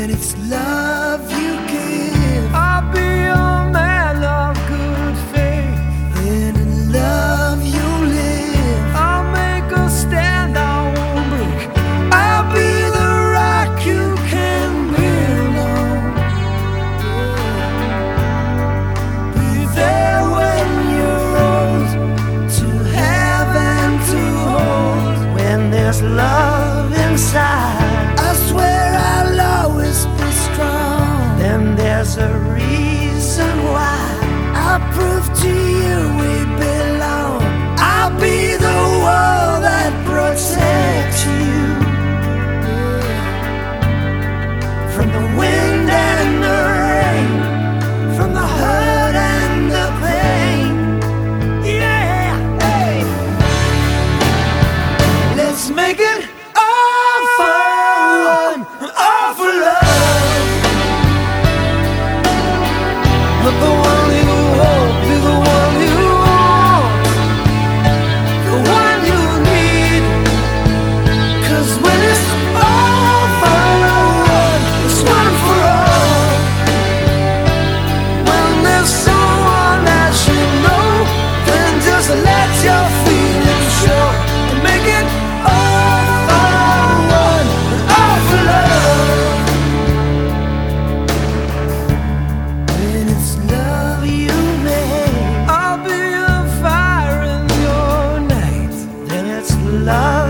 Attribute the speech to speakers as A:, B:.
A: when it's love you give,
B: I'll be a man of good faith.
A: then in love you live.
B: I'll make a stand, I won't break.
A: I'll be the rock you can build on. Be there when you're old, to have and to hold.
B: When there's love inside,
A: I swear I'll always be strong.
B: then there's a reason why.
A: I'll prove to you we belong. I'll be the wall that protects you from the wind and the rain, from the hurt and the pain. Yeah, hey. Let's make it all for one, all for love. Let the one you hold be the one you want, the one you need. 'Cause when it's all for one, it's one for all. When there's someone that you know, then just let your feelings show and make it all for one, all for love. When it's love you make,
B: I'll be a fire in your night.
A: then it's love